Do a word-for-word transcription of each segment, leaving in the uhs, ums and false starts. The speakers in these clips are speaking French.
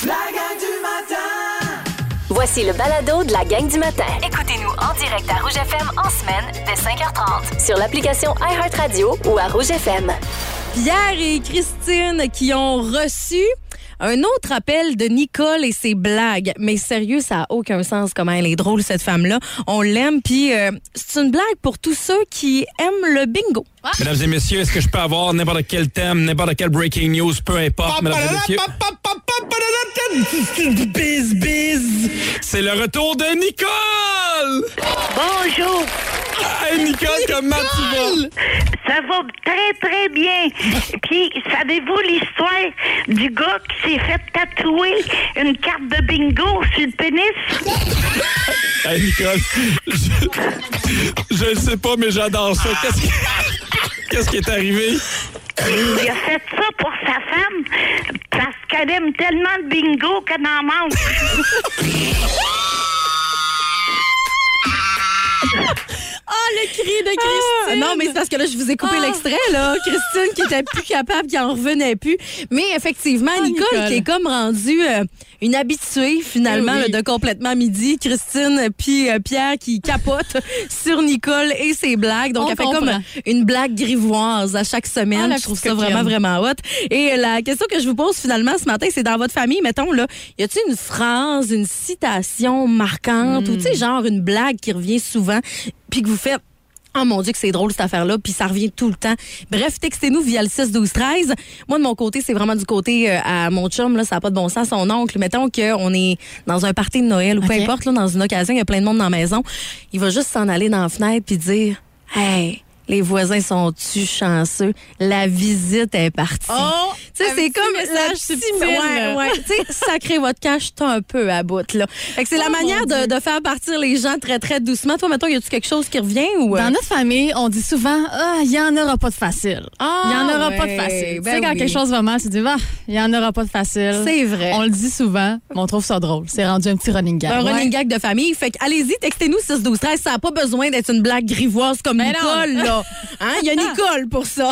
La gang du matin! Voici le balado de la gang du matin. Écoutez-nous en direct à Rouge F M en semaine dès cinq heures trente sur l'application iHeartRadio ou à Rouge F M. Pierre et Christine qui ont reçu un autre appel de Nicole et ses blagues. Mais sérieux, ça n'a aucun sens comment elle est drôle, cette femme-là. On l'aime, puis euh, c'est une blague pour tous ceux qui aiment le bingo. Ah. Mesdames et messieurs, est-ce que je peux avoir n'importe quel thème, n'importe quel breaking news, peu importe, mesdames et messieurs. Biz, biz. C'est le retour de Nicole! Bonjour! Hey Nicole, comment tu vas? Ça va très, très bien. Puis, savez-vous l'histoire du gars qui s'est fait tatouer une carte de bingo sur le pénis? Hey Nicole, je, je le sais pas, mais j'adore ça. Qu'est-ce qui, qu'est-ce qui est arrivé? Il a fait ça pour sa femme parce qu'elle aime tellement de bingo qu'elle en mange. Ah, le cri de Christine! Ah, non, mais c'est parce que là, je vous ai coupé ah. l'extrait, là. Christine qui était plus capable, qui en revenait plus. Mais effectivement, ah, Nicole, Nicole qui est comme rendue euh, une habituée, finalement, oui. là, de Complètement Midi. Christine puis euh, Pierre qui capotent sur Nicole et ses blagues. Donc, On elle fait comprend. comme une blague grivoise à chaque semaine. Ah, je trouve ça vraiment, vraiment hot. Et la question que je vous pose, finalement, ce matin, c'est dans votre famille, mettons, là, y a-t-il une phrase, une citation marquante mm. ou, tu sais, genre une blague qui revient souvent puis que vous faites « Oh mon Dieu que c'est drôle cette affaire-là », puis ça revient tout le temps. Bref, textez-nous via le six douze treize. Moi, de mon côté, c'est vraiment du côté euh, à mon chum, là, ça n'a pas de bon sens, son oncle. Mettons qu'on est dans un party de Noël ou okay. peu importe, là, dans une occasion, il y a plein de monde dans la maison. Il va juste s'en aller dans la fenêtre puis dire « Hey, les voisins sont-tu chanceux? La visite est partie. Oh, » Tu sais, c'est comme la petite... Ouais, ouais. Tu sais, sacré votre cache, t'as un peu à bout, là. Fait que c'est oh la manière de, de faire partir les gens très, très doucement. Toi, mettons, y a-tu quelque chose qui revient ou... Dans notre famille, on dit souvent, ah, il y en aura pas de facile. Il ah, y en aura ouais. pas de facile. Ben tu sais, quand oui. quelque chose va mal, tu dis, ah, il y en aura pas de facile. C'est vrai. On le dit souvent, mais on trouve ça drôle. C'est rendu un petit running gag. Un ouais. running gag de famille. Fait que, allez-y, textez-nous six douze treize. Ça n'a pas besoin d'être une blague grivoise comme ben Nicole, non. là. Hein? Il y a Nicole pour ça.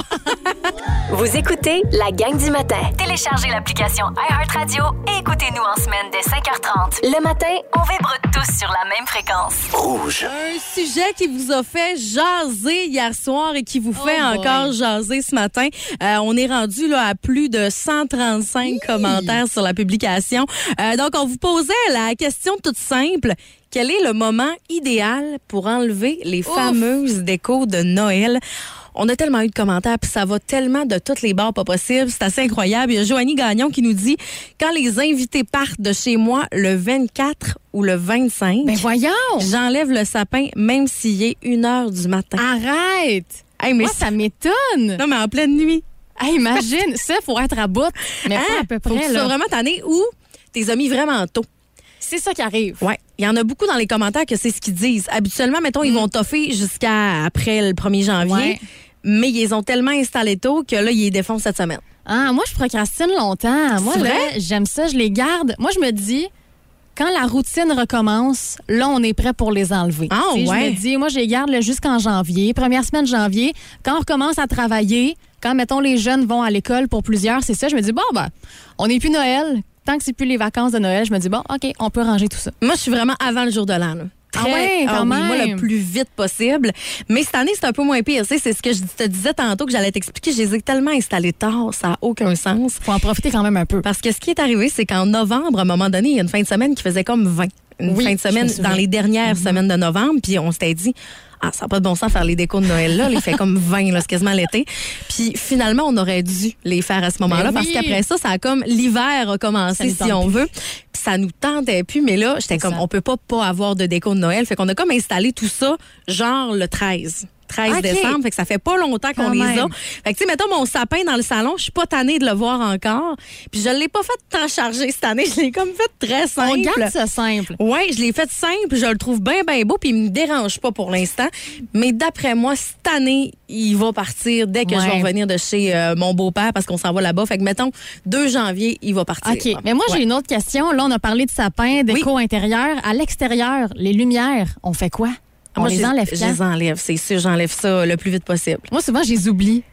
Vous écoutez la gang du matin. Téléchargez l'application iHeartRadio et écoutez-nous en semaine dès cinq heures trente. Le matin, on vibre tous sur la même fréquence. Rouge. Un sujet qui vous a fait jaser hier soir et qui vous fait oh encore jaser ce matin. Euh, on est rendu là à plus de cent trente-cinq oui. commentaires sur la publication. Euh, donc, on vous posait la question toute simple. Quel est le moment idéal pour enlever les Ouf. fameuses décos de Noël? On a tellement eu de commentaires, puis ça va tellement de toutes les barres pas possibles. C'est assez incroyable. Il y a Joanie Gagnon qui nous dit « Quand les invités partent de chez moi le vingt-quatre ou le vingt-cinq, ben voyons, j'enlève le sapin même s'il est une heure du matin. » Arrête! Hey, mais Moi, ça m'étonne! Non, mais en pleine nuit. Hey, imagine, ça, faut être à bout. Mais hein? pas à peu près, faut que tu sois vraiment tanné ou t'es mis vraiment tôt. C'est ça qui arrive. Oui. Il y en a beaucoup dans les commentaires que c'est ce qu'ils disent. Habituellement, mettons, mm. ils vont toffer jusqu'à après le premier janvier, ouais. mais ils les ont tellement installés tôt que là, ils les défoncent cette semaine. Ah, moi, je procrastine longtemps. Moi, là, j'aime ça, je les garde. Moi, je me dis, quand la routine recommence, là, on est prêt pour les enlever. Ah, ouais. Je me dis, moi, je les garde là, jusqu'en janvier, première semaine de janvier. Quand on recommence à travailler, quand, mettons, les jeunes vont à l'école pour plusieurs, c'est ça, je me dis, bon, ben, on n'est plus Noël. Tant que c'est plus les vacances de Noël, je me dis, bon, OK, on peut ranger tout ça. Moi, je suis vraiment avant le jour de l'an. Là. Très, ah ouais, quand ah, même. Oui, moi, le plus vite possible. Mais cette année, c'est un peu moins pire. C'est ce que je te disais tantôt que j'allais t'expliquer. Je les ai tellement installés tard, ça n'a aucun sens. Faut en profiter quand même un peu. Parce que ce qui est arrivé, c'est qu'en novembre, à un moment donné, il y a une fin de semaine qui faisait comme vingt. Une oui, fin de semaine dans les dernières mm-hmm. semaines de novembre. Puis on s'était dit... Ah, ça n'a pas de bon sens faire les décos de Noël là. Il fait comme vingt, là, c'est quasiment l'été. Puis finalement, on aurait dû les faire à ce moment-là oui. parce qu'après ça, ça a comme l'hiver a commencé, si on plus. veut. Puis ça nous tentait plus. Mais là, j'étais c'est comme, ça. on peut pas pas avoir de déco de Noël. Fait qu'on a comme installé tout ça, genre le treize. treize okay. décembre, fait que ça fait pas longtemps qu'on Quand les même. a. Fait que tu sais, mettons mon sapin dans le salon, je suis pas tannée de le voir encore. Puis je l'ai pas fait tant charger cette année, je l'ai comme fait très simple. On garde ça simple. Ouais, je l'ai fait simple, je le trouve bien bien beau puis il me dérange pas pour l'instant. Mais d'après moi, cette année, il va partir dès que ouais. je vais revenir de chez euh, mon beau-père parce qu'on s'en va là-bas. Fait que mettons deux janvier, il va partir. OK, mais moi ouais. j'ai une autre question. Là, on a parlé de sapin, déco oui. intérieur, à l'extérieur, les lumières, on fait quoi? On Moi, les enlève quand? Je les enlève, c'est sûr, j'enlève ça le plus vite possible. Moi, souvent, je les oublie.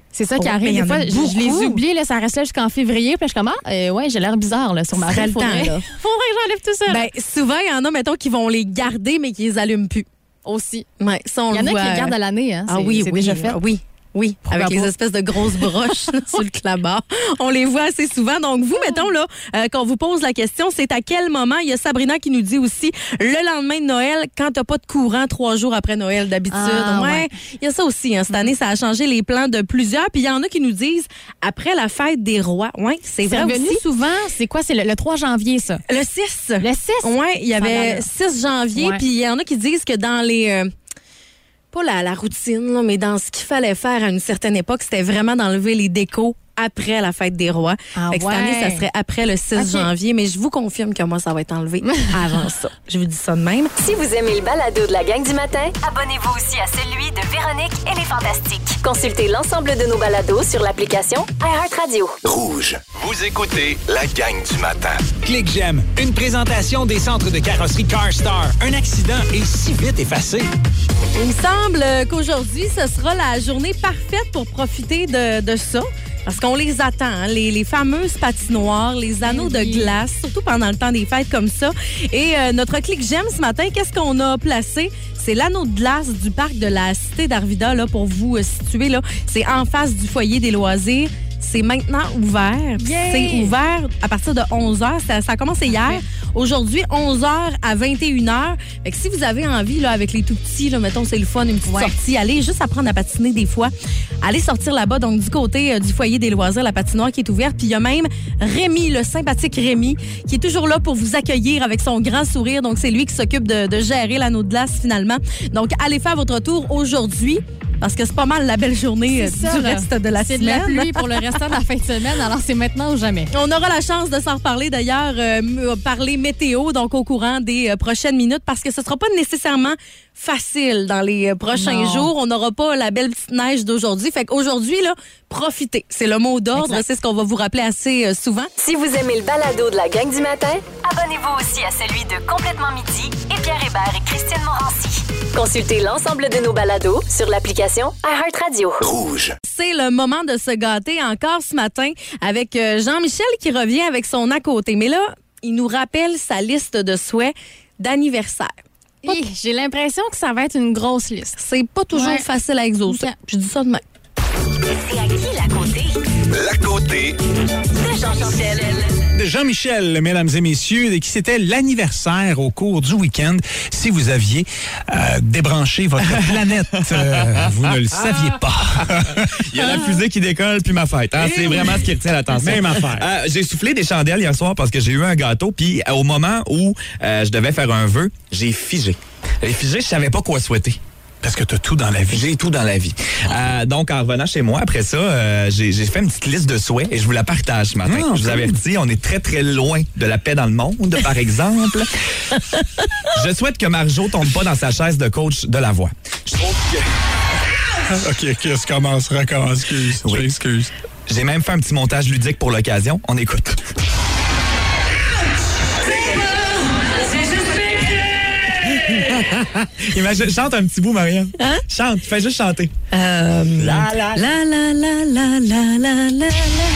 C'est ça qui Oh, arrive. mais Des fois, il y je, en a je les beaucoup. oublie, là, ça reste là jusqu'en février. Puis là, je suis comme, ah, euh, ouais, j'ai l'air bizarre là, sur ma serait règle. le temps, Faudrait, là. faudrait que j'enlève tout ça. là. Ben, souvent, il y en a, mettons, qui vont les garder, mais qui les allument plus. Aussi. Ouais, ça, on Il y en le a voit. qui les gardent à l'année. Hein. Ah C'est- oui, c'est oui, déjà fait. ah oui. Oui, Pourquoi avec les pas? espèces de grosses broches sur le clabard. On les voit assez souvent. Donc, vous, mettons, là, euh, quand on vous pose la question, c'est à quel moment? Il y a Sabrina qui nous dit aussi, le lendemain de Noël, quand t'as pas de courant trois jours après Noël d'habitude. Ah, ouais. ouais. Il y a ça aussi. Hein. Cette année, ça a changé les plans de plusieurs. Puis il y en a qui nous disent, après la fête des rois. Oui, c'est C'est vrai revenu aussi. souvent. C'est quoi? C'est le, le trois janvier, ça. Le six. Le six? Oui, il y Ça avait va, là. six janvier, Ouais. puis il y en a qui disent que dans les... euh, pas la, la routine, là, mais dans ce qu'il fallait faire à une certaine époque, c'était vraiment d'enlever les décos après la fête des rois. Ah Fait que cette ouais. année, ça serait après le six Ok. janvier, mais je vous confirme que moi, ça va être enlevé avant ça. Je vous dis ça de même. Si vous aimez le balado de la gang du matin, abonnez-vous aussi à celui de Véronique et les Fantastiques. Consultez l'ensemble de nos balados sur l'application iHeartRadio. Rouge. Vous écoutez la gang du matin. Clic J'aime, une présentation des centres de carrosserie CarStar. Un accident est si vite effacé. Il me semble qu'aujourd'hui, ce sera la journée parfaite pour profiter de, de ça. Parce qu'on les attend, hein, les, les fameuses patinoires, les anneaux de Oui. glace, surtout pendant le temps des fêtes comme ça. Et euh, notre clic j'aime ce matin, qu'est-ce qu'on a placé? C'est l'anneau de glace du parc de la Cité d'Arvida, là, pour vous euh, situer. Là. C'est en face du foyer des loisirs. C'est maintenant ouvert. Puis Yeah! C'est ouvert à partir de onze heures. Ça, ça a commencé hier. Aujourd'hui, onze heures à vingt et une heures. Fait que si vous avez envie, là, avec les tout petits, là, mettons, c'est le fun, une petite Ouais. sortie, allez juste apprendre à patiner des fois. Allez sortir là-bas, donc du côté euh, du foyer des loisirs, la patinoire qui est ouverte. Puis il y a même Rémi, le sympathique Rémi, qui est toujours là pour vous accueillir avec son grand sourire. Donc c'est lui qui s'occupe de, de gérer l'anneau de glace finalement. Donc allez faire votre tour aujourd'hui. Parce que c'est pas mal la belle journée euh, C'est ça, du là. reste de la C'est de la semaine. pluie pour le restant de la fin de semaine, alors c'est maintenant ou jamais. On aura la chance de s'en reparler d'ailleurs, euh, m- parler météo, donc au courant des euh, prochaines minutes, parce que ce sera pas nécessairement facile dans les euh, prochains Non. jours. On n'aura pas la belle petite neige d'aujourd'hui. Fait qu'aujourd'hui, là, profitez. C'est le mot d'ordre. Exact. C'est ce qu'on va vous rappeler assez euh, souvent. Si vous aimez le balado de la gang du matin, abonnez-vous aussi à celui de Complètement Midi et Pierre Hébert et Christine Morancy. Consultez l'ensemble de nos balados sur l'application iHeartRadio. Rouge. C'est le moment de se gâter encore ce matin avec euh, Jean-Michel qui revient avec son à côté. Mais là, il nous rappelle sa liste de souhaits d'anniversaire. Hi, J'ai l'impression que ça va être une grosse liste. C'est pas toujours Ouais. facile à exaucer. Ok. Je dis ça de même. C'est à qui la côté La côté. de Jean-Michel? De Jean-Michel, mesdames et messieurs, et qui c'était l'anniversaire au cours du week-end. Si vous aviez euh, débranché votre planète, euh, vous ne le saviez pas. Il y a la fusée qui décolle puis ma fête. Hein? C'est vraiment ce qui retient l'attention. Même affaire. Euh, j'ai soufflé des chandelles hier soir parce que j'ai eu un gâteau. Puis euh, au moment où euh, je devais faire un vœu, j'ai figé. J'ai figé, je savais pas quoi souhaiter. Parce que t'as tout dans la vie. J'ai tout dans la vie. Euh, donc, en revenant chez moi, après ça, euh, j'ai j'ai fait une petite liste de souhaits et je vous la partage ce matin. Ah, je vous cool. avertis, on est très, très loin de la paix dans le monde, par exemple. Je souhaite que Marjo tombe pas dans sa chaise de coach de la voix. Je trouve que... OK, OK, je commence, recommence. Excuse, Oui. je m'excuse. J'ai même fait un petit montage ludique pour l'occasion. On écoute. Imagine, chante un petit bout, Marianne. Hein? Chante, fais juste chanter. Euh, La, la, la, la, la, la, la, la, la, la.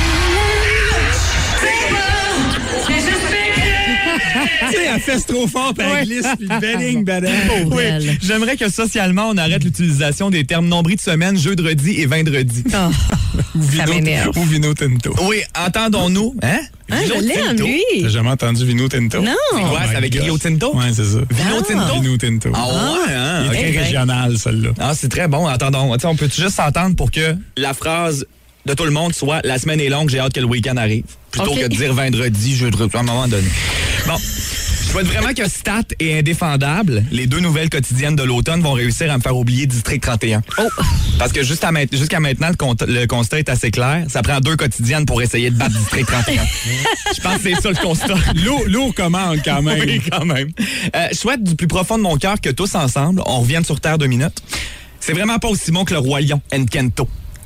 Tu sais, elle fesse trop fort, puis elle glisse, puis bedding, bedding. Pauvre Oui, elle. j'aimerais que socialement, on arrête l'utilisation des termes nombris de semaine, jeudi et vendredi. Oh, ça m'énerve. Ou Vino Tinto. Oui, entendons-nous. Hein? Hein, Vino je l'aime, Tinto. lui. T'as jamais entendu Vino Tinto? Non. C'est quoi, c'est avec Rio Tinto? Ouais, c'est ça. Vino Ah. Tinto? Vino Tinto. Ah ouais, hein? Il est ok. très ben. régional, celle-là. Ah, c'est très bon. Attendons, tu sais, on peut juste s'entendre pour que la phrase de tout le monde soit « La semaine est longue, j'ai hâte que le week-end arrive », plutôt Ok. que de dire vendredi, jeudi, à un moment donné. Bon. Je souhaite vraiment que Stat et Indéfendable, les deux nouvelles quotidiennes de l'automne, vont réussir à me faire oublier District trente et un. Oh! Parce que juste à ma- jusqu'à maintenant, le, cont- le constat est assez clair. Ça prend deux quotidiennes pour essayer de battre District trente et un. Je pense que c'est ça le constat. Lourd, lourd commande, quand même. Oui, quand même. Euh, je souhaite du plus profond de mon cœur que tous ensemble, on revienne sur Terre deux minutes. C'est vraiment pas aussi bon que le Roi Lion, Enkento.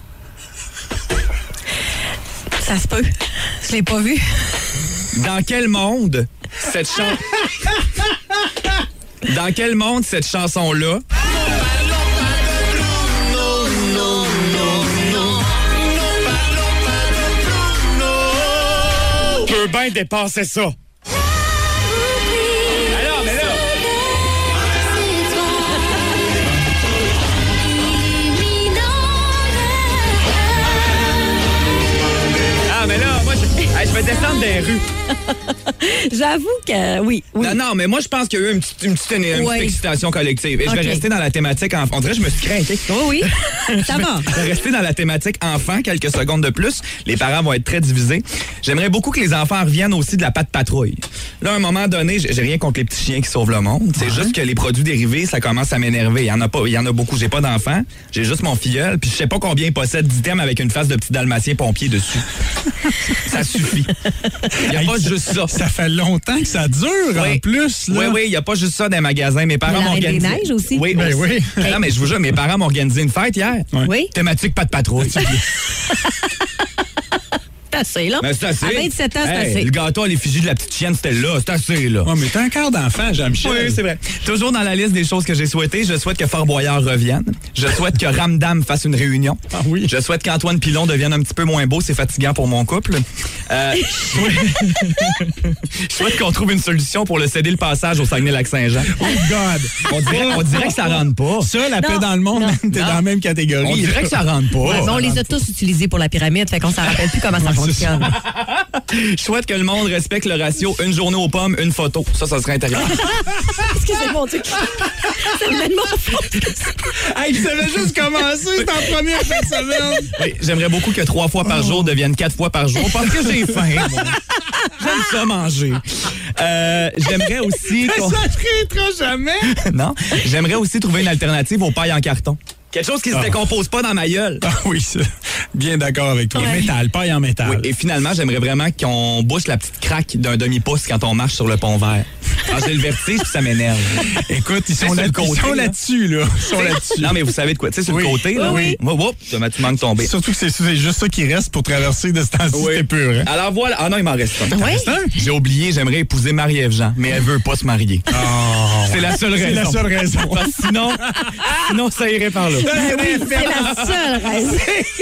Ça se peut. Je l'ai pas vu. Dans quel monde cette chanson... Dans quel monde cette chanson-là... peux bien dépasser ça. Alors, mais là... Ah, mais là, moi, je, hey, je vais descendre des rues. J'avoue que oui, oui. Non, non, mais moi, je pense qu'il y a eu une petite, une petite, une petite ouais. excitation collective. Et je vais okay. rester dans la thématique enfant. On dirait que je me suis craqué. Oui, oui. Ça va. Je vais rester dans la thématique enfant quelques secondes de plus. Les parents vont être très divisés. J'aimerais beaucoup que les enfants reviennent aussi de la patte patrouille. Là, à un moment donné, j'ai rien contre les petits chiens qui sauvent le monde. C'est ouais. juste que les produits dérivés, ça commence à m'énerver. Il y en a pas, il y en a beaucoup. J'ai pas d'enfants. J'ai juste mon filleul. Puis je sais pas combien il possède d'items avec une face de petit dalmatien pompier dessus. Ça suffit. Il y a pas juste ça. Ça fait longtemps que ça dure, oui. en plus. Là. Oui, oui, il n'y a pas juste ça dans les magasins. Mes parents m'ont organisé... des neiges aussi. Oui, ben oui. Non, mais je vous jure, mes parents m'ont organisé une fête hier. Ouais. Oui. Thématique pas de patrouille. C'est assez, là. Mais c'est assez. À vingt-sept ans, c'est hey, assez. Le gâteau à l'effigie de la petite chienne, c'était là. C'est assez, là. Ouais, mais t'as un quart d'enfant, Jean-Michel. Oui, c'est vrai. Toujours dans la liste des choses que j'ai souhaitées, je souhaite que Fort Boyard revienne. Je souhaite que Ramdam fasse une réunion. Ah oui. Je souhaite qu'Antoine Pilon devienne un petit peu moins beau. C'est fatigant pour mon couple. Euh, je souhaite, je souhaite qu'on trouve une solution pour le céder le passage au Saguenay-Lac-Saint-Jean. Oh God! On dirait, on dirait que ça rentre pas. Ça, la Non, paix dans le monde, non. t'es Non. dans la même catégorie. On dirait que ça rentre pas. Ouais, mais on les a tous utilisés pour la pyramide, fait qu'on s'en rappelle plus comment ça Ouais, fonctionne. Je souhaite que le monde respecte le ratio une journée aux pommes, une photo. Ça, ça serait intéressant. Excusez-moi, Dieu. C'est tellement faux. Hey, ça avait juste commencé, c'est en première cette semaine. Oui, j'aimerais beaucoup que trois fois par jour deviennent quatre fois par jour parce que j'ai faim. Moi. J'aime ça manger. Euh, j'aimerais aussi... qu'on- Ça ne réitera jamais. non, j'aimerais aussi trouver une alternative aux pailles en carton. Quelque chose qui se Ah. décompose pas dans ma gueule. Ah oui, ça. Bien d'accord avec toi. Ouais. Métal, paille en métal. Oui, et finalement, j'aimerais vraiment qu'on bouche la petite craque d'un demi-pouce quand on marche sur le pont vert. Ah, j'ai le vertige puis ça m'énerve. Écoute, ils C'est sont, sur là, le côté, ils sont là. là-dessus, là. Ils sont là-dessus. Non, mais vous savez de quoi? Tu sais, sur Oui. le côté, là. Oui. Woup, woup, tu m'as- tu manques de tomber. Surtout que c'est, c'est juste ça qui reste pour traverser de ce temps-ci, Oui. c'était pur. Hein? Alors voilà. Ah non, il m'en reste un. Oui. Reste un? J'ai oublié, j'aimerais épouser Marie-Ève Jean, mais elle veut pas se marier. Oh, C'est la seule raison. c'est la seule raison. Parce que sinon, sinon, ça irait par là. C'est la seule raison.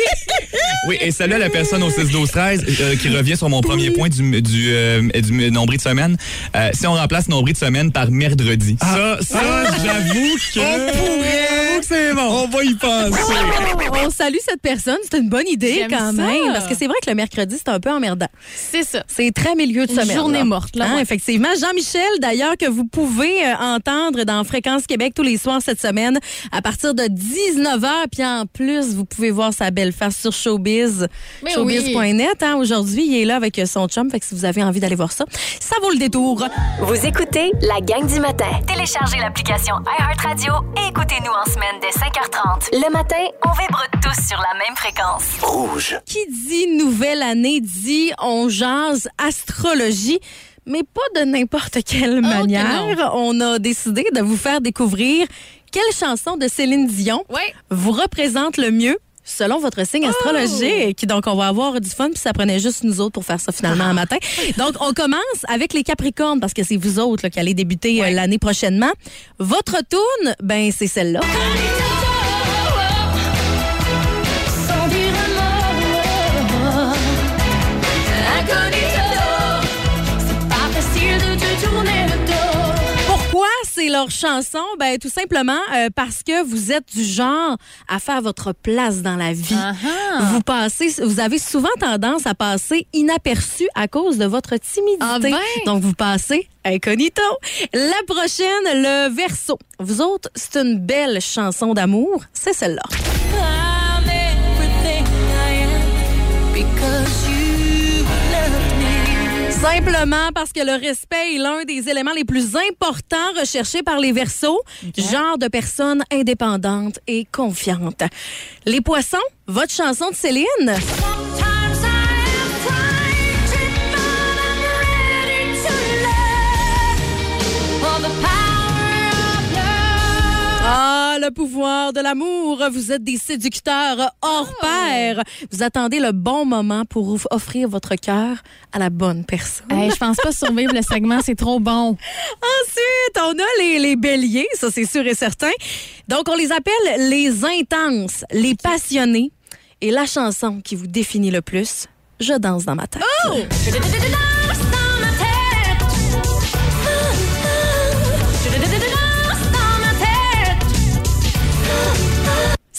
Oui, et salut à la personne au six douze treize euh, qui revient sur mon premier point du, du, euh, du nombril de semaine. Euh, si on remplace nombril de semaine par mercredi. Ça, ça, j'avoue que... On pourrait. J'avoue que c'est bon. On va y penser. On salue cette personne, c'est une bonne idée J'aime quand ça. même. Parce que c'est vrai que le mercredi, c'est un peu emmerdant. C'est ça. C'est très milieu de Une semaine. journée là. morte, là, Hein, ouais. effectivement. Jean-Michel, d'ailleurs, que vous pouvez euh, entendre dans Fréquence Québec tous les soirs cette semaine à partir de dix-neuf heures. Puis en plus, vous pouvez voir sa belle face sur Showbiz. Mais Showbiz point net. oui. Hein, aujourd'hui, il est là avec son chum. Fait que si vous avez envie d'aller voir ça, ça vaut le détour. Vous écoutez la gang du matin. Téléchargez l'application iHeartRadio et écoutez-nous en semaine dès cinq heures trente. Le matin, on vibre tous sur la même fréquence. Rouge. Qui dit nouvelle année dit on jase astrologie. Mais pas de n'importe quelle que manière. On a décidé de vous faire découvrir quelle chanson de Céline Dion Oui. vous représente le mieux selon votre signe astrologique. Donc, on va avoir du fun, puis ça prenait juste nous autres pour faire ça finalement un matin. Donc, on commence avec les Capricornes, parce que c'est vous autres là, qui allez débuter euh, l'année prochainement. Votre tourne, ben c'est celle-là. Pourquoi c'est leur chanson? Ben, tout simplement euh, parce que vous êtes du genre à faire votre place dans la vie. Uh-huh. Vous passez, vous avez souvent tendance à passer inaperçu à cause de votre timidité. Ah ben? Donc, vous passez incognito. La prochaine, le Verseau. Vous autres, c'est une belle chanson d'amour. C'est celle-là. Simplement parce que le respect est l'un des éléments les plus importants recherchés par les Verseaux. Genre de personne indépendante et confiante. Les Poissons, votre chanson de Céline. Ah, le pouvoir de l'amour. Vous êtes des séducteurs hors pair. Vous attendez le bon moment pour vous offrir votre cœur à la bonne personne. Hey, je pense pas survivre le segment, c'est trop bon. Ensuite, on a les, les béliers, ça c'est sûr et certain. Donc, on les appelle les intenses, les passionnés. Et la chanson qui vous définit le plus, Je danse dans ma tête. Oh!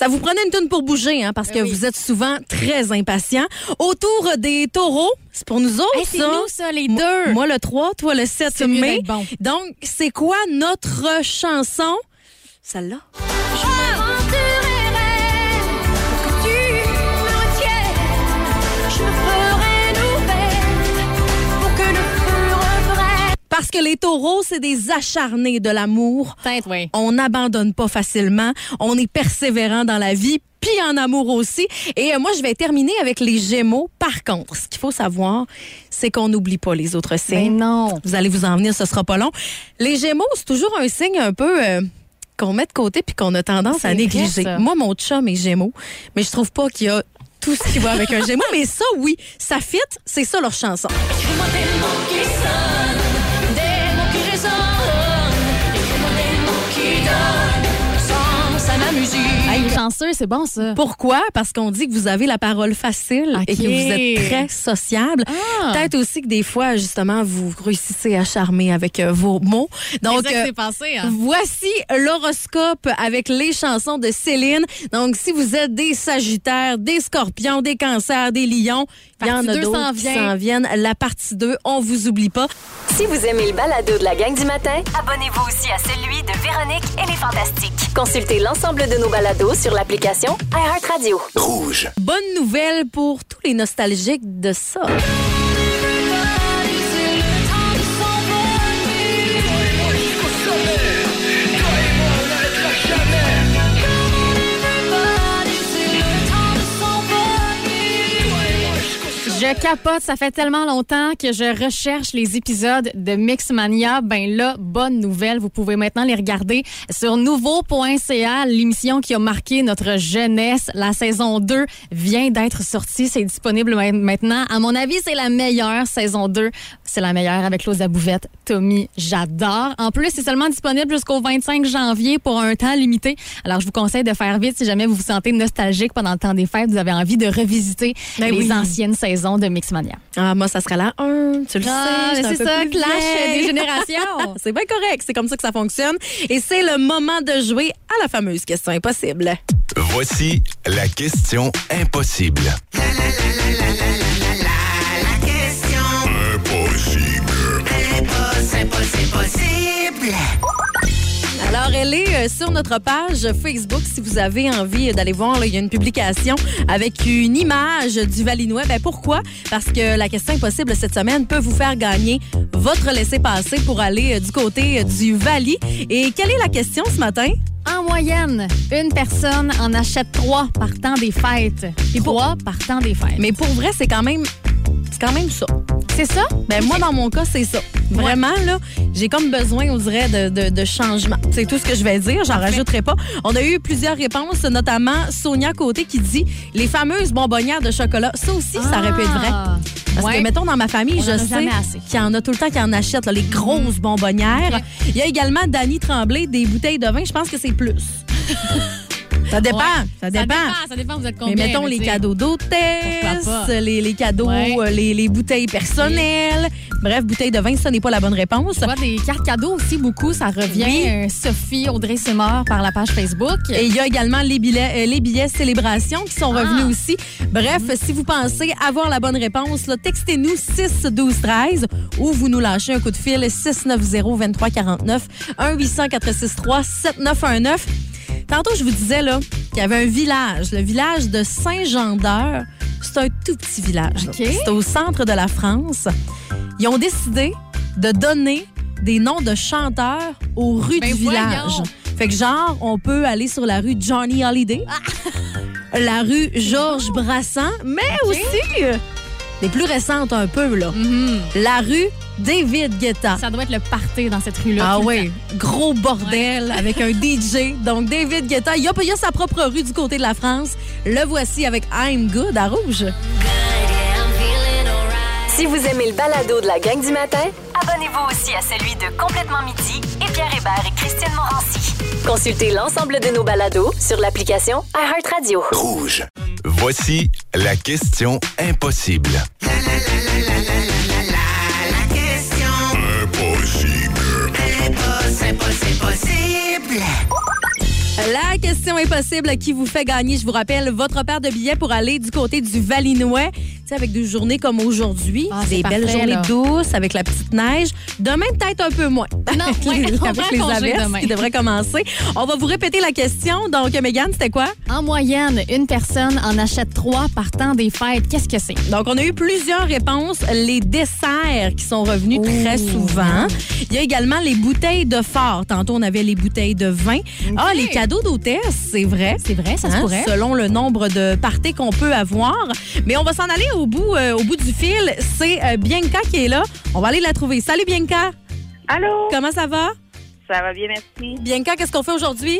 Ça vous prenait une toune pour bouger, hein, parce Ben que oui. vous êtes souvent très impatients. Autour des taureaux, c'est pour nous autres, Hey, c'est ça. nous, ça, les deux. Moi, le trois, toi, le sept C'est mieux mai. d'être bon. Donc, c'est quoi notre chanson? Celle-là. Parce que les taureaux, c'est des acharnés de l'amour. Peut-être, oui. On n'abandonne pas facilement. On est persévérant dans la vie, puis en amour aussi. Et euh, moi, je vais terminer avec les Gémeaux. Par contre, ce qu'il faut savoir, c'est qu'on n'oublie pas les autres signes. Ben non. Vous allez vous en venir, ce sera pas long. Les Gémeaux, c'est toujours un signe un peu... euh, qu'on met de côté puis qu'on a tendance C'est à négliger. vrai, ça. Moi, mon chum est Gémeaux, mais je trouve pas qu'il y a tout ce qui va avec un Gémeaux. Mais ça, oui, ça fit, c'est ça leur chanson. Hey, chanceux, c'est bon, ça. Pourquoi? Parce qu'on dit que vous avez la parole facile Ok. et que vous êtes très sociable. Ah. Peut-être aussi que des fois, justement, vous réussissez à charmer avec euh, vos mots. Donc, c'est ça euh, qui s'est passé, hein? voici l'horoscope avec les chansons de Céline. Donc, si vous êtes des Sagittaires, des Scorpions, des Cancers, des Lions, il y en Partie a deux d'autres s'en qui vient. s'en viennent. La partie deux, on vous oublie pas. Si vous aimez le balado de la gang du matin, abonnez-vous aussi à celui de Véronique et les Fantastiques. Consultez l'ensemble de nos balados sur l'application iHeartRadio. Rouge. Bonne nouvelle pour tous les nostalgiques de ça. Je capote, ça fait tellement longtemps que je recherche les épisodes de Mixmania. Ben là, bonne nouvelle, vous pouvez maintenant les regarder sur nouveau point c a, l'émission qui a marqué notre jeunesse. La saison deux vient d'être sortie, c'est disponible maintenant. À mon avis, c'est la meilleure saison deux. C'est la meilleure avec Claude Bouvette. Tommy, j'adore. En plus, c'est seulement disponible jusqu'au vingt-cinq janvier pour un temps limité. Alors, je vous conseille de faire vite si jamais vous vous sentez nostalgique pendant le temps des fêtes, vous avez envie de revisiter Ben les oui. anciennes saisons de Mixmania. Ah, moi, ça serait la un, tu le Ah, sais. mais j'étais c'est un ça, peu plus clash vieille. des générations. C'est bien correct, c'est comme ça que ça fonctionne. Et c'est le moment de jouer à la fameuse question impossible. Voici la question impossible. Alors, elle est euh, sur notre page Facebook. Si vous avez envie d'aller voir, là, il y a une publication avec une image du Valinois. Ben, pourquoi? Parce que la question impossible cette semaine peut vous faire gagner votre laissez-passer pour aller euh, du côté euh, du Vali. Et quelle est la question ce matin? En moyenne, une personne en achète trois par temps des fêtes. Et trois par temps des fêtes. Mais pour vrai, c'est quand même, c'est quand même ça. C'est ça? Ben moi, dans mon cas, c'est ça. Vraiment, là, j'ai comme besoin, on dirait, de, de, de changement. C'est tout ce que je vais dire. J'en rajouterai pas. On a eu plusieurs réponses, notamment Sonia Côté qui dit les fameuses bonbonnières de chocolat. Ça aussi, ça aurait pu être vrai. Parce Ouais. que, mettons, dans ma famille, On je en a sais jamais assez. qu'il y en a tout le temps qui en achètent, là, les grosses bonbonnières. Il y a également Dany Tremblay, des bouteilles de vin. Je pense que c'est plus. Ça dépend. Ouais. Ça dépend. Ça dépend, vous êtes Mais combien? mettons les tu sais. cadeaux Pourquoi d'hôtesse, pas? les, les cadeaux, Ouais. euh, les, les bouteilles personnelles. Bref, bouteilles de vin, ça n'est pas la bonne réponse. Tu vois, des cartes cadeaux aussi, beaucoup, ça revient. Oui. Euh, Sophie Audrey Simard par la page Facebook. Et il y a également les billets, euh, les billets célébration qui sont Ah. revenus aussi. Bref, si vous pensez avoir la bonne réponse, là, textez-nous six douze treize ou vous nous lâchez un coup de fil six neuf zéro vingt-trois quarante-neuf un huit zéro quatre six trois sept neuf un neuf. Tantôt, je vous disais là qu'il y avait un village, le village de Saint-Jean-d'Eur. C'est un tout petit village. là. OK. C'est au centre de la France. Ils ont décidé de donner des noms de chanteurs aux rues Ben du village. voyons. Fait que genre, on peut aller sur la rue Johnny Hallyday, la rue Georges Brassens, mais aussi euh, des plus récentes un peu, là. La rue David Guetta. Ça doit être le party dans cette rue-là. Ah tout le oui, temps. gros bordel avec un D J. Donc, David Guetta, il y a, il y a sa propre rue du côté de la France. Le voici avec I'm Good à Rouge. Si vous aimez le balado de la gang du matin, abonnez-vous aussi à celui de Complètement Midi et Pierre Hébert et Christine Morancy. Consultez l'ensemble de nos balados sur l'application iHeartRadio. Rouge. Voici la question impossible. La question impossible qui vous fait gagner, je vous rappelle, votre paire de billets pour aller du côté du Valinois. Tu sais, avec des journées comme aujourd'hui, Ah, des parfait, belles journées là. douces avec la petite neige. Demain, peut-être un peu moins. Non, avec ouais, les, on avec va les congé averses demain. qui devraient commencer. On va vous répéter la question. Donc, Mégane, c'était quoi? En moyenne, une personne en achète trois par temps des fêtes. Qu'est-ce que c'est? Donc, on a eu plusieurs réponses. Les desserts qui sont revenus très souvent. Il y a également les bouteilles de fort. Tantôt, on avait les bouteilles de vin. Okay. Ah, les cadeaux d'hôtesse, c'est vrai. C'est vrai, ça se Hein, pourrait. selon le nombre de parties qu'on peut avoir. Mais on va s'en aller au bout, euh, au bout du fil. C'est euh, Bianca qui est là. On va aller la trouver. Salut, Bianca. Allô? Comment ça va? Ça va bien, merci. Bianca, qu'est-ce qu'on fait aujourd'hui?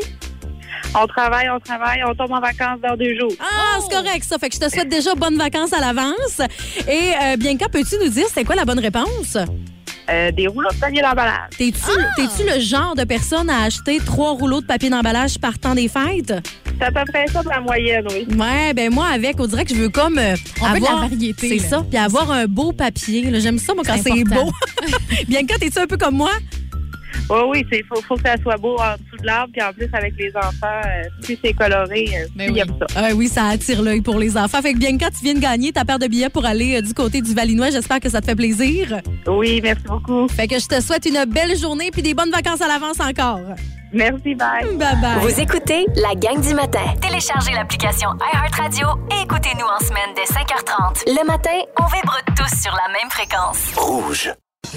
On travaille, on travaille, on tombe en vacances dans deux jours. Ah, c'est correct, ça. Fait que je te souhaite déjà bonnes vacances à l'avance. Et euh, Bianca, peux-tu nous dire c'était quoi la bonne réponse? Euh, des rouleaux de panier d'emballage. T'es-tu, t'es-tu le genre de personne à acheter trois rouleaux de papier d'emballage par temps des fêtes? C'est à peu près ça pour la moyenne, oui. Ouais, ben moi, avec, on dirait que je veux comme euh, On veut de avoir... la variété, C'est là. ça, puis avoir un beau papier. là. J'aime ça, moi, quand C'est c'est important. beau. Bianca, t'es-tu un peu comme moi? Oui, oui, il faut, faut que ça soit beau en dessous de l'arbre. Puis en plus, avec les enfants, euh, plus c'est coloré, euh, Ben plus ils oui. aiment ça. Ah oui, ça attire l'œil pour les enfants. Fait que Bianca, tu viens de gagner ta paire de billets pour aller euh, du côté du Valinois. J'espère que ça te fait plaisir. Oui, merci beaucoup. Fait que je te souhaite une belle journée puis des bonnes vacances à l'avance encore. Merci, bye. Bye bye. Vous écoutez la gang du matin. Téléchargez l'application iHeartRadio et écoutez-nous en semaine dès cinq heures trente. Le matin, on vibre tous sur la même fréquence. Rouge.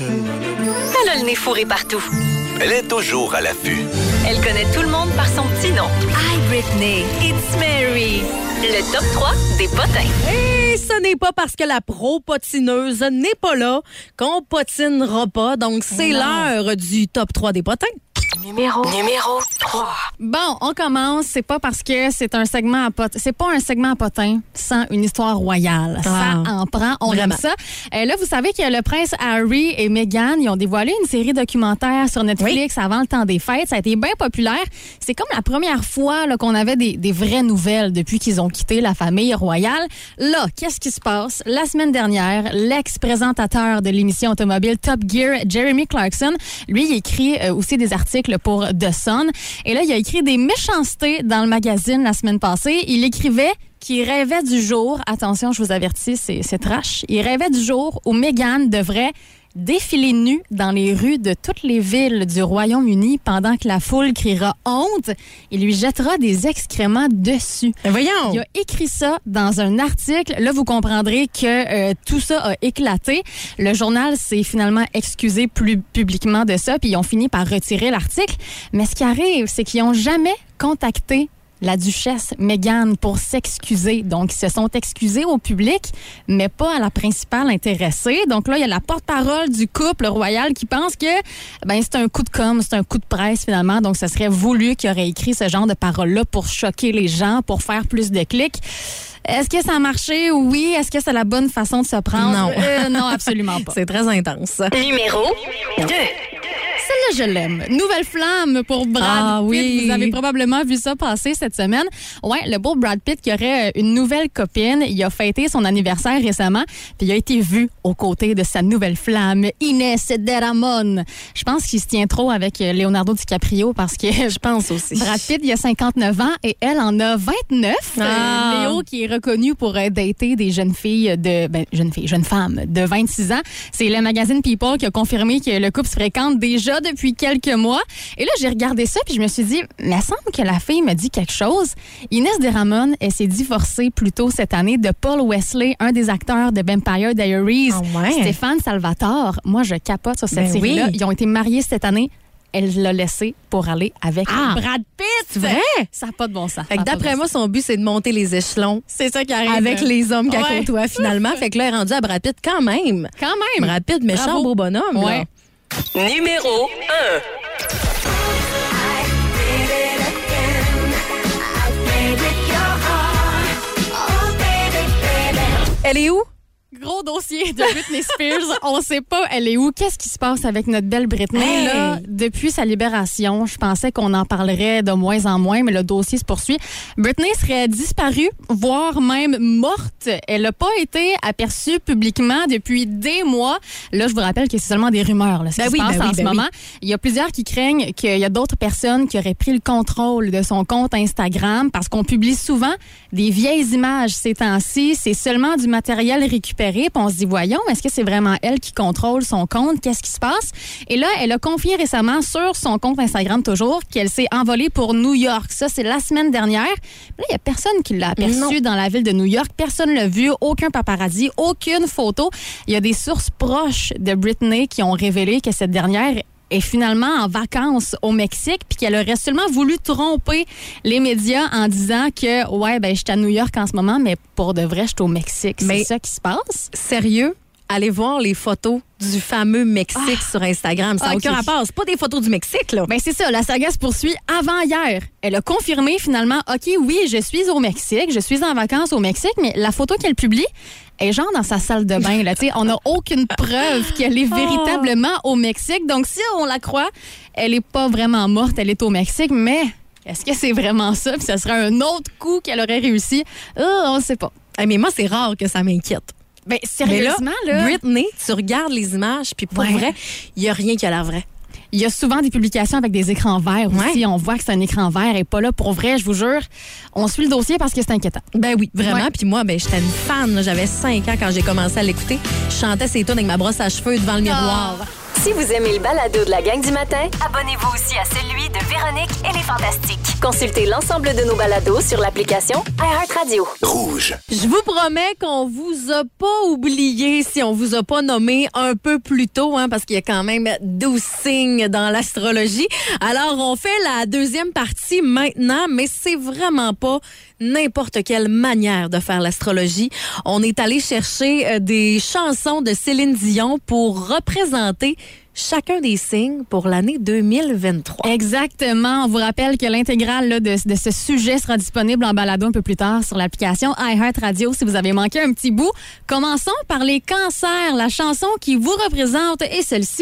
Elle a le nez fourré partout. Elle est toujours à l'affût. Elle connaît tout le monde par son petit nom. Hi Britney, it's Mary. Le top trois des potins. Et ce n'est pas parce que la pro-potineuse n'est pas là qu'on potinera pas. Donc, c'est Non. l'heure du top trois des potins. Numéro, numéro trois. Bon, on commence. C'est pas parce que c'est un segment à potin. C'est pas un segment à potin sans une histoire royale. Ah. Ça en prend. On Vraiment. aime ça. Euh, là, vous savez que le prince Harry et Meghan, ils ont dévoilé une série documentaire sur Netflix avant le temps des fêtes. Ça a été bien populaire. C'est comme la première fois là, qu'on avait des, des vraies nouvelles depuis qu'ils ont quitté la famille royale. Là, qu'est-ce qui se passe? La semaine dernière, l'ex-présentateur de l'émission automobile Top Gear, Jeremy Clarkson, lui, il écrit euh, aussi des articles pour The Sun. Et là, il a écrit des méchancetés dans le magazine la semaine passée. Il écrivait qu'il rêvait du jour, attention, je vous avertis, c'est, c'est trash, il rêvait du jour où Meghan devrait défiler nue dans les rues de toutes les villes du Royaume-Uni pendant que la foule criera honte. Il lui jettera des excréments dessus. Ben voyons. Il a écrit ça dans un article. Là, vous comprendrez que euh, tout ça a éclaté. Le journal s'est finalement excusé plus publiquement de ça, puis ils ont fini par retirer l'article. Mais ce qui arrive, c'est qu'ils n'ont jamais contacté la duchesse Meghan pour s'excuser. Donc, ils se sont excusés au public, mais pas à la principale intéressée. Donc là, il y a la porte-parole du couple royal qui pense que ben c'est un coup de com', c'est un coup de presse finalement. Donc, ce serait voulu qu'il aurait écrit ce genre de paroles-là pour choquer les gens, pour faire plus de clics. Est-ce que ça a marché? Oui. Est-ce que c'est la bonne façon de se prendre? Non. Euh, non, absolument pas. C'est très intense. Numéro deux. Celle-là, je l'aime. Nouvelle flamme pour Brad Ah, Pitt. oui. Vous avez probablement vu ça passer cette semaine. Ouais, le beau Brad Pitt qui aurait une nouvelle copine. Il a fêté son anniversaire récemment, puis il a été vu aux côtés de sa nouvelle flamme, Inès de Ramon. Je pense qu'il se tient trop avec Leonardo DiCaprio parce que Je pense aussi. Brad Pitt, il a cinquante-neuf ans et elle en a vingt-neuf. Ah. Euh, Léo, qui est reconnu pour euh, dater des jeunes filles de, ben, jeunes filles, jeunes femmes de vingt-six ans. C'est le magazine People qui a confirmé que le couple se fréquente déjà depuis quelques mois. Et là, j'ai regardé ça puis je me suis dit, mais il semble que la fille me dit quelque chose. Inès de Ramon, elle s'est divorcée plus tôt cette année de Paul Wesley, un des acteurs de Vampire Diaries. Ah ouais. Stéphane Salvatore. Moi, je capote sur cette Ben série-là. oui. Ils ont été mariés cette année. Elle l'a laissé pour aller avec Ah. Brad Pitt. C'est vrai? Ça n'a pas de bon sens. Fait que d'après moi, son but, c'est de monter les échelons c'est ça qui arrive. avec les hommes qu'elle Ouais. côtoie finalement. Fait que là, elle est rendue à Brad Pitt quand même. Quand même. Brad Pitt, méchant Bravo. beau bonhomme. là. Ouais. Numéro un. Elle est où? Gros dossier de Britney Spears. On sait pas elle est où. Qu'est-ce qui se passe avec notre belle Britney? Hey. Là, depuis sa libération, je pensais qu'on en parlerait de moins en moins, mais le dossier se poursuit. Britney serait disparue, voire même morte. Elle n'a pas été aperçue publiquement depuis des mois. Là, je vous rappelle que c'est seulement des rumeurs, là, ce ben qui oui, se passe ben en oui, ce ben moment. Oui. Il y a plusieurs qui craignent qu'il y a d'autres personnes qui auraient pris le contrôle de son compte Instagram parce qu'on publie souvent des vieilles images ces temps-ci. C'est seulement du matériel récupéré. Puis on se dit, voyons, est-ce que c'est vraiment elle qui contrôle son compte? Qu'est-ce qui se passe? Et là, elle a confié récemment sur son compte Instagram toujours qu'elle s'est envolée pour New York. Ça, c'est la semaine dernière. Là, il n'y a personne qui l'a aperçue dans la ville de New York. Personne ne l'a vue. Aucun paparazzi. Aucune photo. Il y a des sources proches de Britney qui ont révélé que cette dernière est finalement en vacances au Mexique puis qu'elle aurait seulement voulu tromper les médias en disant que ouais ben je suis à New York en ce moment mais pour de vrai je suis au Mexique. Mais c'est ça qui se passe? Sérieux? Allez voir les photos du fameux Mexique ah, sur Instagram. Ça n'a okay. aucun rapport. C'est pas des photos du Mexique, là. Ben c'est ça. La saga se poursuit avant hier. Elle a confirmé finalement, OK, oui, je suis au Mexique. Je suis en vacances au Mexique, mais la photo qu'elle publie est genre dans sa salle de bain. Là, on n'a aucune preuve qu'elle est véritablement au Mexique. Donc, si on la croit, elle n'est pas vraiment morte. Elle est au Mexique, mais est-ce que c'est vraiment ça? Puis ça serait un autre coup qu'elle aurait réussi? Oh, on ne sait pas. Hey, mais moi, c'est rare que ça m'inquiète. Ben, sérieusement, là, là, Britney, tu regardes les images, puis pour ouais. vrai, il n'y a rien qui a l'air vrai. Il y a souvent des publications avec des écrans verts aussi. Ouais. On voit que c'est un écran vert et pas là pour vrai, je vous jure. On suit le dossier parce que c'est inquiétant. Ben oui, vraiment. Ouais. Puis moi, ben j'étais une fan. Là. J'avais cinq ans quand j'ai commencé à l'écouter. Je chantais ses tunes avec ma brosse à cheveux devant le miroir. Oh. Si vous aimez le balado de la gang du matin, abonnez-vous aussi à celui de Véronique et les Fantastiques. Consultez l'ensemble de nos balados sur l'application iHeartRadio. Rouge. Je vous promets qu'on vous a pas oublié si on vous a pas nommé un peu plus tôt, hein, parce qu'il y a quand même douze signes dans l'astrologie. Alors, on fait la deuxième partie maintenant, mais c'est vraiment pas n'importe quelle manière de faire l'astrologie. On est allé chercher des chansons de Céline Dion pour représenter chacun des signes pour l'année deux mille vingt-trois. Exactement. On vous rappelle que l'intégrale là, de, de ce sujet sera disponible en balado un peu plus tard sur l'application iHeartRadio si vous avez manqué un petit bout. Commençons par les cancers. La chanson qui vous représente est celle-ci.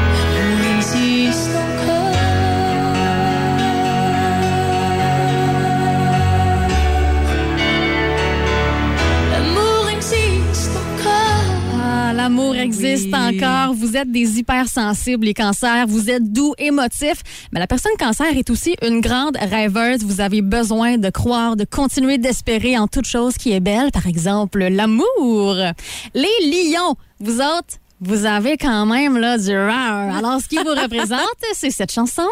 L'amour existe oui. encore. Vous êtes des hypersensibles, les cancers. Vous êtes doux, émotifs. Mais la personne cancer est aussi une grande rêveuse. Vous avez besoin de croire, de continuer d'espérer en toute chose qui est belle. Par exemple, l'amour. Les lions, vous autres, vous avez quand même là, du rare. Alors, ce qui vous représente, c'est cette chanson.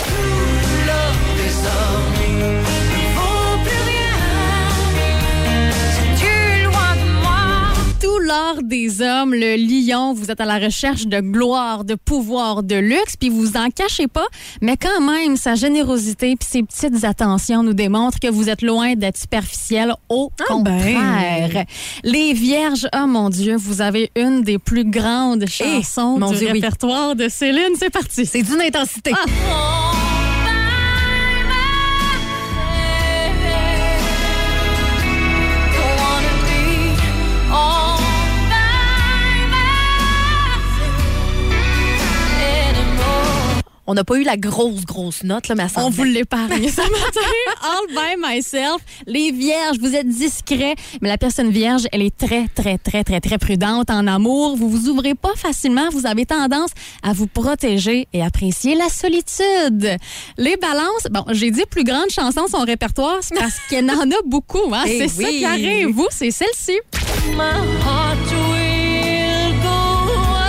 L'or des hommes, le lion, vous êtes à la recherche de gloire, de pouvoir, de luxe, puis vous en cachez pas, mais quand même, sa générosité puis ses petites attentions nous démontrent que vous êtes loin d'être superficiel, au ah contraire. Ben. Les vierges, oh mon Dieu, vous avez une des plus grandes chansons hey, du Dieu, répertoire oui. de Céline. C'est parti. C'est d'une intensité. Ah. On n'a pas eu la grosse, grosse note, là, mais ça on vous l'épargne ce matin. All by myself. Les vierges, vous êtes discrets, mais la personne vierge, elle est très, très, très, très, très prudente en amour. Vous vous ouvrez pas facilement. Vous avez tendance à vous protéger et apprécier la solitude. Les balances, bon, j'ai dit plus grande chanson son répertoire, c'est parce qu'elle en a beaucoup. Hein? C'est oui. ça qui arrive. Vous, c'est celle-ci. My heart will go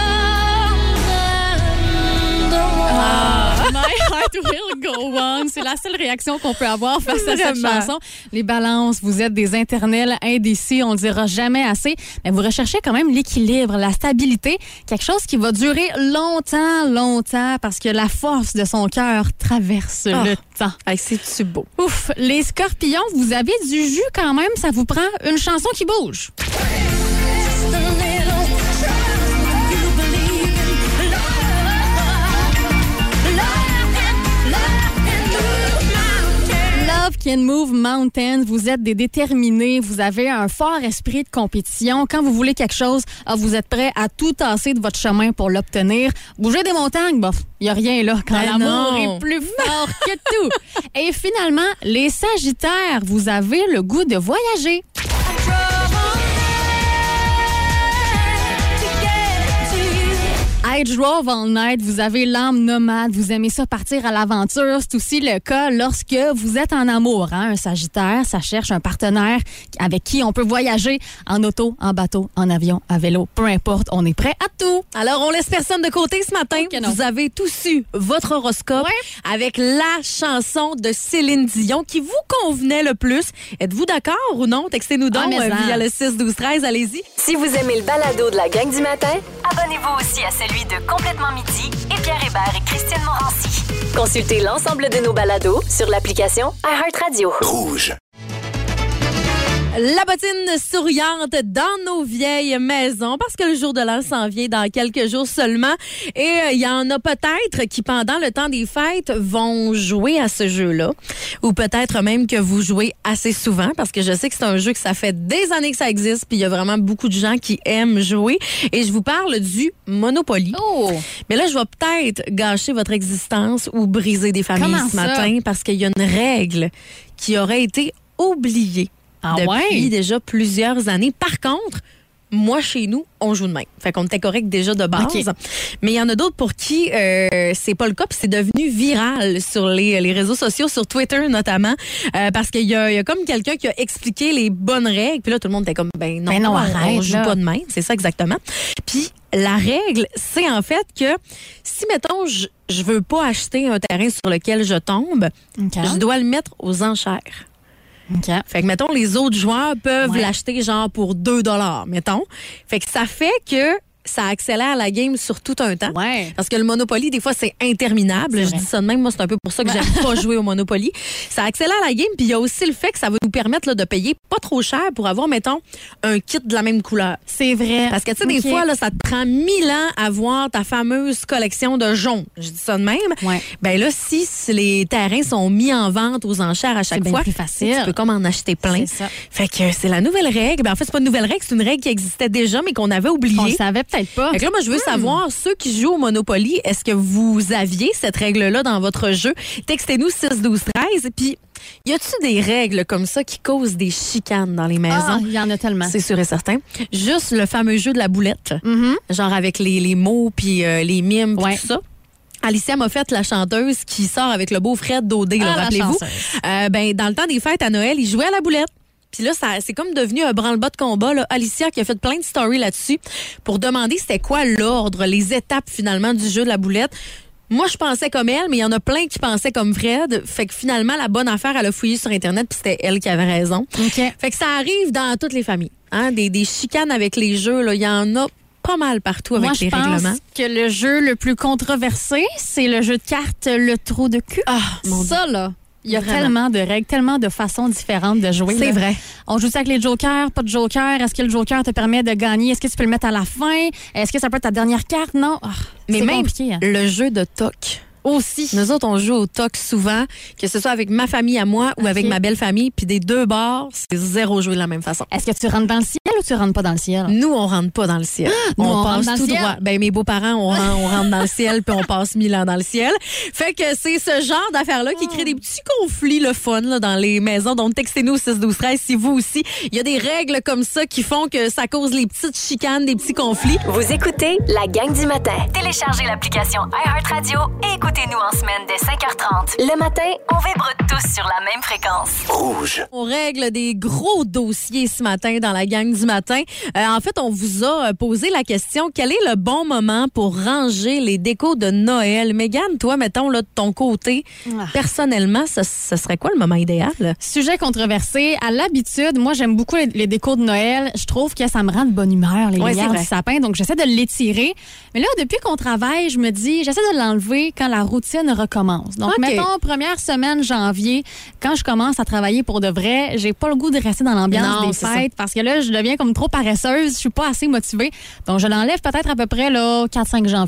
on. Ah, My Heart Will Go On. C'est la seule réaction qu'on peut avoir face à cette chanson. Les balances, vous êtes des internels indécis, on ne dira jamais assez, mais vous recherchez quand même l'équilibre, la stabilité, quelque chose qui va durer longtemps, longtemps, parce que la force de son cœur traverse oh. le temps. Hey, c'est-tu beau? Ouf! Les scorpions, vous avez du jus quand même, ça vous prend une chanson qui bouge. can move mountains. Vous êtes des déterminés. Vous avez un fort esprit de compétition. Quand vous voulez quelque chose, ah, vous êtes prêt à tout tasser de votre chemin pour l'obtenir. Bouger des montagnes, bof, il n'y a rien là. Quand Ben l'amour non. est plus fort que tout. Et finalement, les Sagittaires, vous avez le goût de voyager. I drove all night, vous avez l'âme nomade, vous aimez ça partir à l'aventure. C'est aussi le cas lorsque vous êtes en amour. Hein? Un Sagittaire, ça cherche un partenaire avec qui on peut voyager en auto, en bateau, en avion, à vélo, peu importe, on est prêt à tout. Alors, on laisse personne de côté ce matin. Ok, non. Vous avez tous eu votre horoscope Ouais. avec la chanson de Céline Dion qui vous convenait le plus. Êtes-vous d'accord ou non? Textez-nous donc Ah, mais euh, en. via le six douze treize. Allez-y. Si vous aimez le balado de la gang du matin, abonnez-vous aussi à celui de Complètement Midi et Pierre Hébert et Christine Morancy. Consultez l'ensemble de nos balados sur l'application iHeartRadio. Rouge. La bottine souriante dans nos vieilles maisons parce que le jour de l'an s'en vient dans quelques jours seulement. Et il euh, y en a peut-être qui, pendant le temps des fêtes, vont jouer à ce jeu-là. Ou peut-être même que vous jouez assez souvent parce que je sais que c'est un jeu que ça fait des années que ça existe puis il y a vraiment beaucoup de gens qui aiment jouer. Et je vous parle du Monopoly. Oh! Mais là, je vais peut-être gâcher votre existence ou briser des familles Comment ce ça? matin parce qu'il y a une règle qui aurait été oubliée. Ah depuis ouais? déjà plusieurs années. Par contre, moi, chez nous, on joue de même. Fait qu'on était correct déjà de base. Okay. Mais il y en a d'autres pour qui euh, c'est pas le cas, puis c'est devenu viral sur les, les réseaux sociaux, sur Twitter notamment, euh, parce qu'il y a, il y a comme quelqu'un qui a expliqué les bonnes règles, puis là, tout le monde était comme, ben non, Ben non, on, arrête, on joue là. pas de même. C'est ça exactement. Puis la règle, c'est en fait que si, mettons, je, je veux pas acheter un terrain sur lequel je tombe, OK. je dois le mettre aux enchères. OK. Fait que, mettons, les autres joueurs peuvent Ouais. l'acheter genre pour deux dollars, mettons. Fait que ça fait que ça accélère la game sur tout un temps. Ouais. Parce que le Monopoly, des fois, c'est interminable. C'est Je vrai. dis ça de même. Moi, c'est un peu pour ça que j'aime pas jouer au Monopoly. Ça accélère la game. Puis il y a aussi le fait que ça va nous permettre là, de payer pas trop cher pour avoir, mettons, un kit de la même couleur. C'est vrai. Parce que, tu sais, des OK. fois, là, ça te prend mille ans à voir ta fameuse collection de jaune. Je dis ça de même. Ouais. Ben là, si les terrains sont mis en vente aux enchères à chaque bien fois, plus facile. tu peux comme en acheter plein. C'est ça. Fait que c'est la nouvelle règle. Ben, en fait, c'est pas une nouvelle règle, c'est une règle qui existait déjà, mais qu'on avait oubliée. On le savait peut-être pas. Fait que là, moi, je veux savoir, ceux qui jouent au Monopoly, est-ce que vous aviez cette règle-là dans votre jeu? Textez-nous six douze treize. Puis, y a-tu des règles comme ça qui causent des chicanes dans les maisons? Ah, il y en a tellement. C'est sûr et certain. Juste le fameux jeu de la boulette, Mhm. genre avec les, les mots puis euh, les mimes puis Ouais. tout ça. Alicia m'a fait la chanteuse qui sort avec le beau Fred Daudé, là, Ah, la rappelez-vous. chanceuse. Euh, ben, dans le temps des fêtes à Noël, il jouait à la boulette. Puis là, ça, c'est comme devenu un branle-bas de combat. Là. Alicia qui a fait plein de stories là-dessus pour demander c'était quoi l'ordre, les étapes finalement du jeu de la boulette. Moi, je pensais comme elle, mais il y en a plein qui pensaient comme Fred. Fait que finalement, la bonne affaire, elle a fouillé sur Internet puis c'était elle qui avait raison. OK. Fait que ça arrive dans toutes les familles. Hein? Des, des chicanes avec les jeux, là, il y en a pas mal partout avec Moi, je les pense règlements. que le jeu le plus controversé, c'est le jeu de cartes Le Trou de cul. Ah, mon Dieu. Ça, là, il y a Vraiment. tellement de règles, tellement de façons différentes de jouer. C'est là. vrai. On joue ça avec les jokers, pas de joker. Est-ce que le joker te permet de gagner? Est-ce que tu peux le mettre à la fin? Est-ce que ça peut être ta dernière carte? Non. Ah, Mais c'est même compliqué. Hein. le jeu de toc. Aussi. Nous autres, on joue au toc souvent, que ce soit avec ma famille à moi ou Ok. avec ma belle famille, puis des deux bords, c'est zéro joué de la même façon. Est-ce que tu rentres dans le ciel ou tu rentres pas dans le ciel? Nous, on rentre pas dans le ciel. Nous, on, on rentre passe dans le tout ciel. droit. Ben, mes beaux-parents, on, rentre- on rentre dans le ciel, puis on passe mille ans dans le ciel. Fait que c'est ce genre d'affaires-là qui crée des petits conflits, le fun, là, dans les maisons. Donc, textez-nous au six douze treize si vous aussi, il y a des règles comme ça qui font que ça cause les petites chicanes, des petits conflits. Vous écoutez la gang du matin. Téléchargez l'application iHeartRadio et écoutez-nous en semaine dès cinq heures trente. Le matin, on vibre tous sur la même fréquence. Rouge. On règle des gros dossiers ce matin dans la gang du matin. Euh, en fait, on vous a posé la question, quel est le bon moment pour ranger les décos de Noël? Mégane, toi, mettons, là, de ton côté, Ah. personnellement, ce, ce serait quoi le moment idéal? Sujet controversé. À l'habitude, moi, j'aime beaucoup les, les décos de Noël. Je trouve que ça me rend de bonne humeur, les Ouais, lumières c'est vrai. du sapin. Donc, j'essaie de l'étirer. Mais là, depuis qu'on travaille, je me dis, j'essaie de l'enlever quand la routine recommence. Donc, OK. mettons, première semaine janvier, quand je commence à travailler pour de vrai, j'ai pas le goût de rester dans l'ambiance Non, des c'est fêtes parce que là, je deviens comme trop paresseuse. Je suis pas assez motivée. Donc, je l'enlève peut-être à peu près là quatre cinq janvier.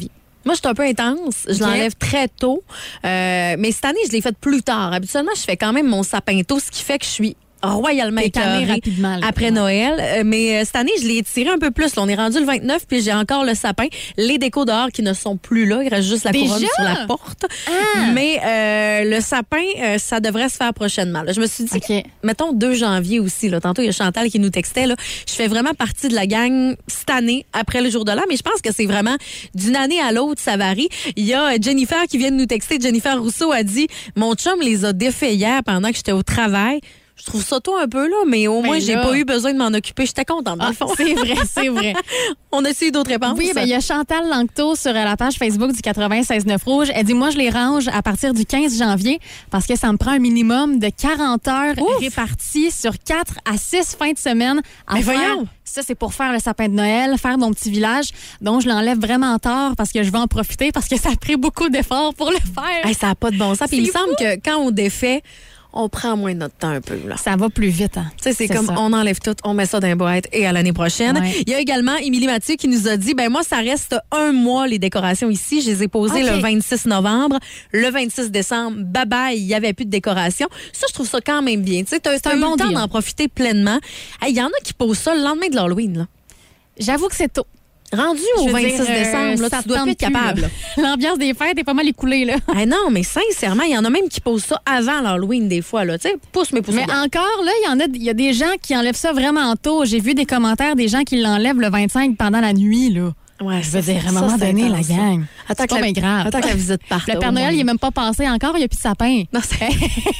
Moi, je suis un peu intense. Je Okay. l'enlève très tôt. Euh, mais cette année, je l'ai fait plus tard. Habituellement, je fais quand même mon sapin tôt, ce qui fait que je suis royalement Écannée écœurée rapidement, là. après Ouais. Noël. Euh, mais euh, cette année, je l'ai étiré un peu plus. Là, on est rendu le vingt-neuf, puis j'ai encore le sapin. Les décos dehors qui ne sont plus là. Il reste juste la Déjà? couronne sur la porte. Ah! Mais euh, le sapin, euh, ça devrait se faire prochainement. Là, je me suis dit, OK. mettons deux janvier aussi. Là. Tantôt, il y a Chantal qui nous textait. Là. Je fais vraiment partie de la gang cette année, après le jour de l'an. Mais je pense que c'est vraiment d'une année à l'autre, ça varie. Il y a Jennifer qui vient de nous texter. Jennifer Rousseau a dit, mon chum les a défaits hier pendant que j'étais au travail. Je trouve ça tôt un peu, là, mais au Mais moins, j'ai là- pas eu besoin de m'en occuper. J'étais contente, dans Ah, le fond. c'est vrai, c'est vrai. On a essayé d'autres réponses. Oui, ben il y a Chantal Langto sur euh, la page Facebook du quatre-vingt-seize neuf Rouge. Elle dit, moi, je les range à partir du quinze janvier parce que ça me prend un minimum de quarante heures Ouf! réparties sur quatre à six fins de semaine. À Mais faire. voyons! Ça, c'est pour faire le sapin de Noël, faire mon petit village. Donc, je l'enlève vraiment tard parce que je veux en profiter parce que ça a pris beaucoup d'efforts pour le faire. Hey, ça n'a pas de bon sens. Puis il me C'est semble que quand on défait, on prend moins notre temps un peu, là. Ça va plus vite. Hein. Tu sais, c'est C'est comme ça. on enlève tout, on met ça dans les boîtes et à l'année prochaine. Ouais. Il y a également Émilie Mathieu qui nous a dit, ben moi, ça reste un mois les décorations ici. Je les ai posées OK. le vingt-six novembre. Le vingt-six décembre, bye bye, il n'y avait plus de décoration. Ça, je trouve ça quand même bien. Tu sais, t'as C'est t'as un eu bon le temps deal. d'en profiter pleinement. Il y en a qui posent ça le lendemain de l'Halloween, là. J'avoue que c'est tôt. Rendu Je au veux vingt-six dire, euh, décembre, là, ça tu dois tente plus être plus, capable. là. L'ambiance des fêtes est pas mal écoulée, là. Ah non, mais sincèrement, il y en a même qui posent ça avant l'Halloween des fois, là. Tu sais, pousse mes pouces. Mais encore, là, il y en a, il y a des gens qui enlèvent ça vraiment tôt. J'ai vu des commentaires des gens qui l'enlèvent le vingt-cinq pendant la nuit, là. Ouais, Je veux ça, dire, à un ça, moment c'est donné, la intense, ça. gang. Attends C'est que pas la- bien grave. Attends que la visite parte. Le Père au Noël, moins. il est même pas passé encore, il n'y a plus de sapin. Non, c'est...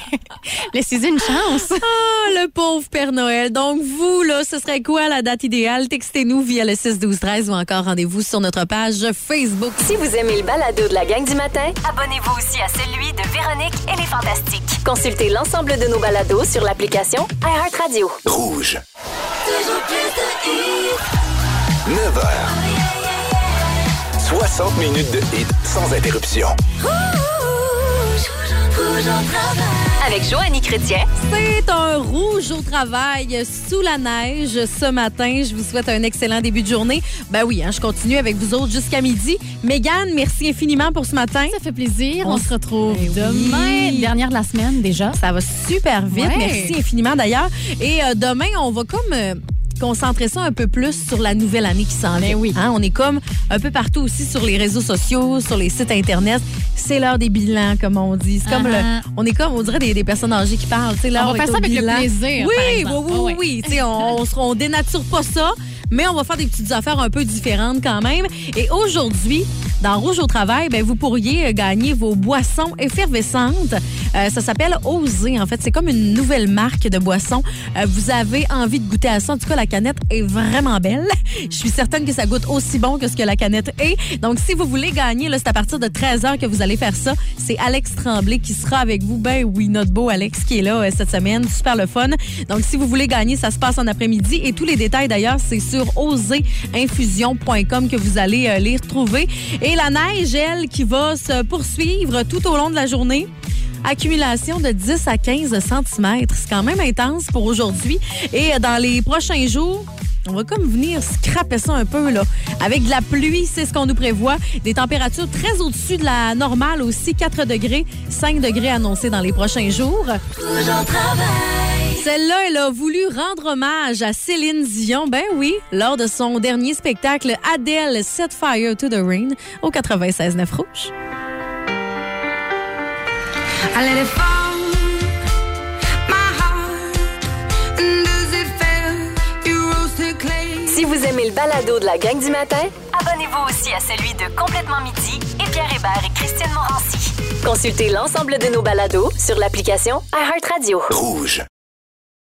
Laissez-y une chance. Ah, le pauvre Père Noël. Donc, vous, là, ce serait quoi la date idéale? Textez-nous via le six douze treize ou encore rendez-vous sur notre page Facebook. Si vous aimez le balado de la gang du matin, abonnez-vous aussi à celui de Véronique et les Fantastiques. Consultez l'ensemble de nos balados sur l'application iHeartRadio. Rouge. neuf heures. soixante minutes de hit sans interruption. Avec Joanny Chrétien. C'est un rouge au travail sous la neige ce matin. Je vous souhaite un excellent début de journée. Ben oui, hein, je continue avec vous autres jusqu'à midi. Mégane, merci infiniment pour ce matin. Ça fait plaisir. On On, s- se retrouve Ben oui. demain, dernière de la semaine déjà. Ça va super vite. Ouais. Merci infiniment d'ailleurs. Et euh, demain, on va comme euh, concentrer ça un peu plus sur la nouvelle année qui s'en vient. Ben oui. Hein, on est comme un peu partout aussi sur les réseaux sociaux, sur les sites Internet. C'est l'heure des bilans, comme on dit. C'est comme Uh-huh. le, on est comme, on dirait des, des personnes âgées qui parlent. Tu sais, l'heure On va est faire au ça avec le bilan. plaisir, Oui, par oui, exemple. oui, Ah oui, ouais. oui. Tu sais, on, on, se- on dénature pas ça. Mais on va faire des petites affaires un peu différentes quand même. Et aujourd'hui, dans Rouge au travail, ben, vous pourriez euh, gagner vos boissons effervescentes. Euh, ça s'appelle Oser. En fait, c'est comme une nouvelle marque de boissons. Euh, vous avez envie de goûter à ça. En tout cas, la canette est vraiment belle. Je suis certaine que ça goûte aussi bon que ce que la canette est. Donc, si vous voulez gagner, là, c'est à partir de treize heures que vous allez faire ça. C'est Alex Tremblay qui sera avec vous. Ben oui, notre beau Alex qui est là euh, cette semaine. Super le fun. Donc, si vous voulez gagner, ça se passe en après-midi. Et tous les détails, d'ailleurs, c'est sur oser infusion point com que vous allez euh, les retrouver. Et la neige, elle, qui va se poursuivre tout au long de la journée. Accumulation de dix à quinze centimètres. C'est quand même intense pour aujourd'hui. Et euh, dans les prochains jours, on va comme venir scraper ça un peu, là. Avec de la pluie, c'est ce qu'on nous prévoit. Des températures très au-dessus de la normale aussi. quatre degrés, cinq degrés annoncés dans les prochains jours. Celle-là, elle a voulu rendre hommage à Céline Dion. Ben oui, lors de son dernier spectacle, Adele Set Fire to the Rain au quatre-vingt-seize neuf Rouge. I let it fall, my heart. And does it feel you rose to clay? Si vous aimez le balado de la gang du matin, abonnez-vous aussi à celui de Complètement Midi et Pierre Hébert et Christine Morancy. Consultez l'ensemble de nos balados sur l'application iHeartRadio. Rouge.